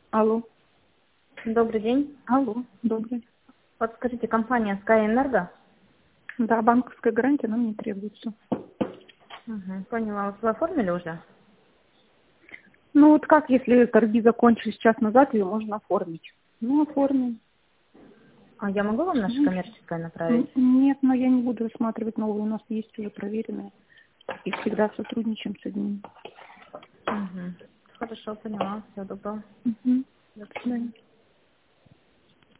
Алло. Добрый день. Алло, добрый. Вот скажите, компания Sky Энерго? Да, банковская гарантия нам не требуется. Угу, поняла. Вы оформили уже? Ну вот как, если торги закончились час назад, ее можно оформить? Ну, оформим. А я могу вам наше Ну, коммерческое направить? Нет, но я не буду рассматривать новые. У нас есть уже проверенные. И всегда сотрудничаем с одним. Угу. Хорошо, поняла. Всего доброго. Угу. До Да. свидания.